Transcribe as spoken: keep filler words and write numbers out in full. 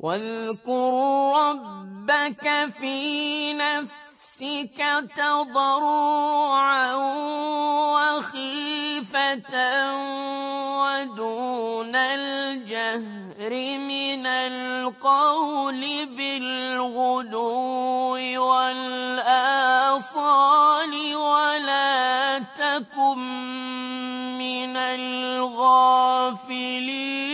واذكر ربك في نفسك تضرعا وخيفة ودون الجهر من القول بالغدو والآصال ولا تكن من الغافلين